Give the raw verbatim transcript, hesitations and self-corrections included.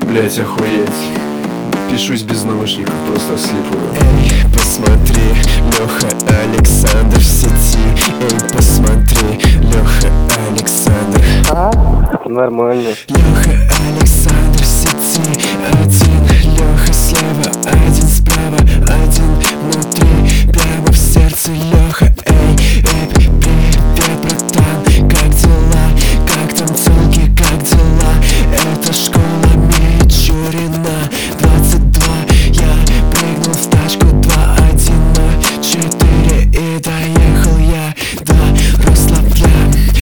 Блять, охуеть. Пишусь без наушников, просто вслепую. Эй, посмотри, Леха Александр в сети. Эй, посмотри, Леха Александр. А? Нормально. Леха Александр в сети. Один, Леха слева, один